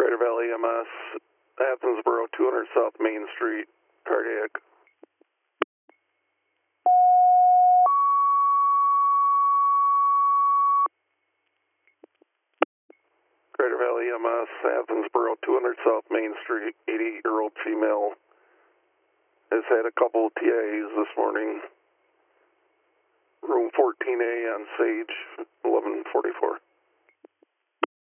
Crater Valley EMS, Athensboro, 200 South Main Street, cardiac. Crater Valley EMS, Athensboro, 200 South Main Street, 88-year-old female has had a couple TIAs this morning. Room 14A on Sage, 1144.